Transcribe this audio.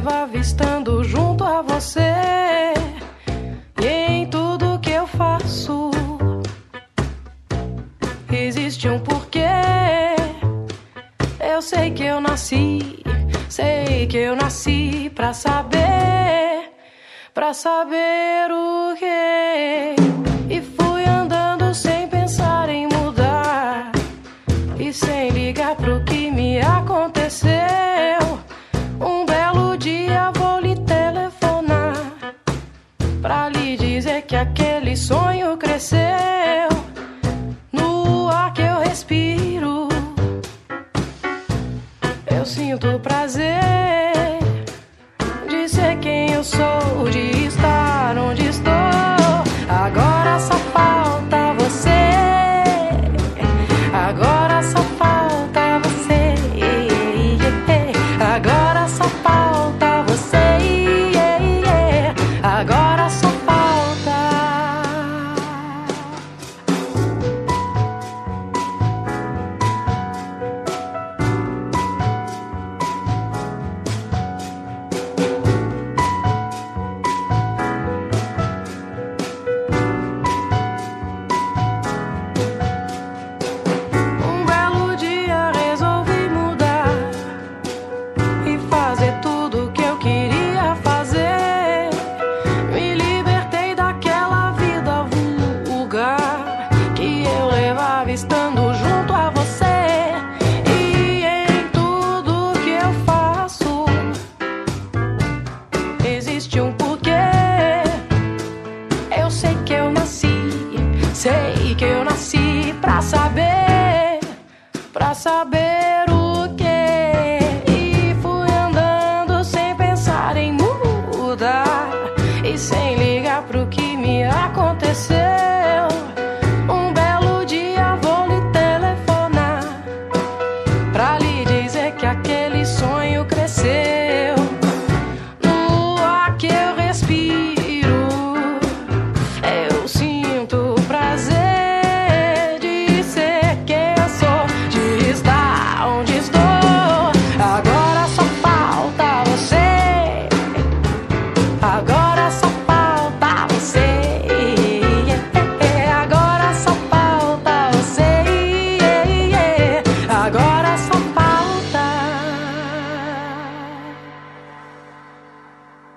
levava estando junto a você. E em tudo que eu faço existe um porquê. Eu sei que eu nasci pra saber o quê. E fui andando sem pensar em mudar e sem ligar pro que me aconteceu. Um belo dia vou lhe telefonar pra lhe dizer que aquele sonho cresceu. No ar que eu respiro eu sinto prazer de ser quem eu sou, de estar onde estou. Agora só falta você, agora só falta você, agora só